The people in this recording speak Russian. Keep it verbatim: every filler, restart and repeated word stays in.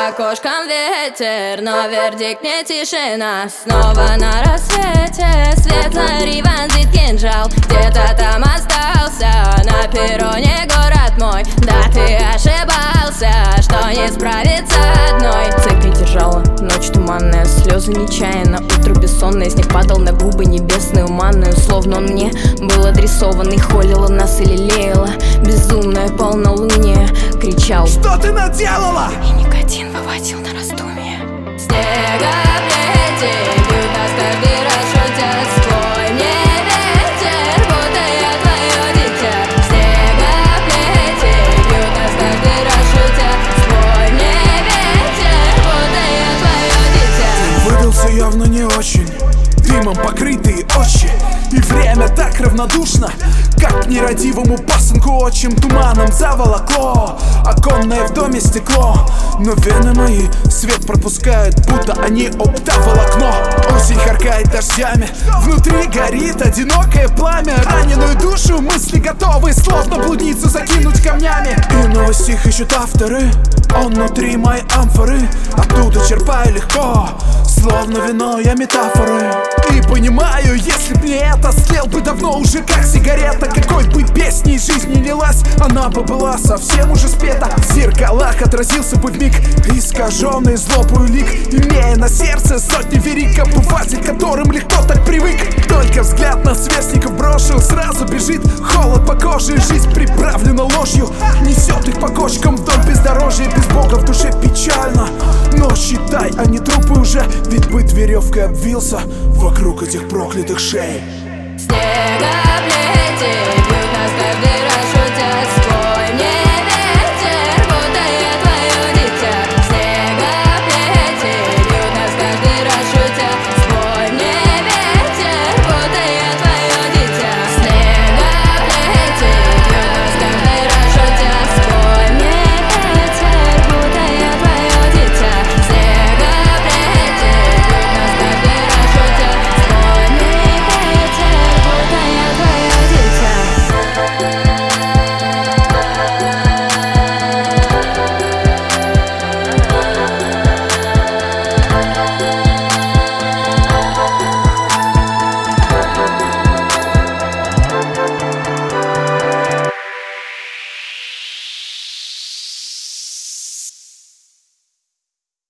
окошком ветер, но вердикт не тишина. Снова на рассвете свет зари вонзит кинжал. Где-то там остался на перроне город мой. Да ты ошибался, что не справиться одной. Цепь не держала, ночь туманная, слезы нечаянно, утро бессонное. Снег падал на губы небесную манную, словно он мне был адресован. И холила нас и лелеяла безумное полнолуние. Кричал: что ты наделала? И никотин выводил на раздумье. Снегоплети бьют нас каждый раз, шутя. Спой мне, ветер, будто я твое дитя. Снегоплети бьют нас каждый раз, шутя. Спой мне, ветер, будто я твое дитя. Выдался явно не очень, дымом покрытые очи. И время так равнодушно, как нерадивому пасынку отчим туманом заволокло. Оконное в доме стекло, но вены мои свет пропускают, будто они оптоволокно. Осень харкает дождями, внутри горит одинокое пламя. Раненую душу мысли готовы, словно блудницу закинуть камнями. И новость их ищут авторы, он внутри моей амфоры. Оттуда черпаю легко, словно вино я метафоры. И понимаю, если б не это, слел бы давно уже как сигарета. Какой бы песней жизни лилась, она бы была совсем уже спета. В зеркалах отразился бы вмиг искаженный злобой лик, имея на сердце сотни верик, обыватель, которым легко так привык. Только взгляд на сверстников брошу, сразу бежит холод по коже. Жизнь приправлена ложью, несет их по кочкам вдоль бездорожья. Без Бога в душе печально, но считай, они трупы уже, ведь быт веревкой обвился вокруг этих проклятых шеи. Снегоплети бьют нас каждый раз, шутя. Спой мне, ветер, будто я твое дитя. Снегоплети бьют нас каждый раз, шутя. Спой мне, ветер, будто я твое дитя. Снегоплети бьют нас каждый раз, шутя. Спой мне, ветер, будто я твое дитя. Снегоплети бьют нас каждый раз, шутя. Спой мне, ветер, будто я твое дитя.